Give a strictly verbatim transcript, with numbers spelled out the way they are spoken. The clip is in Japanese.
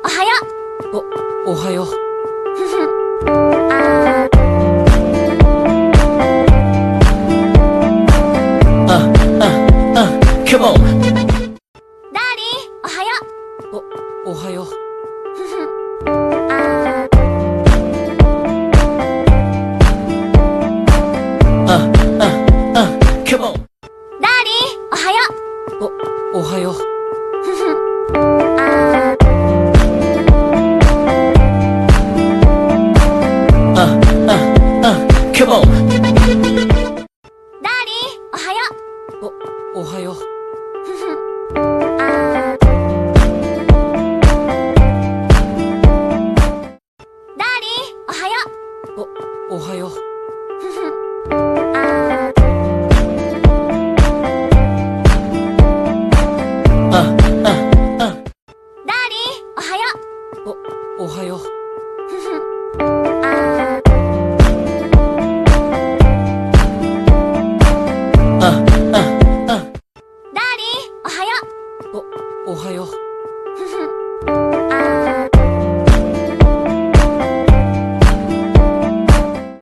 おはよお、おはよう。 う。ふふ。あー。 あ、あ、あ、come on。 ダーリン、おはよお、おはよう。 う。ふふ。あー。 あ、あ、あ、come on。 ダーリン、おはよお、おはよう。 ふふ。あー。 あ、あ、あ、come on。 ダーリン、おはよお、おはよう。 ふふ。あー。ダーリン、おはよお、おはよう。 ふふ。あー。 あ、あ、あ、 ダーリン、おはよお、おはよう。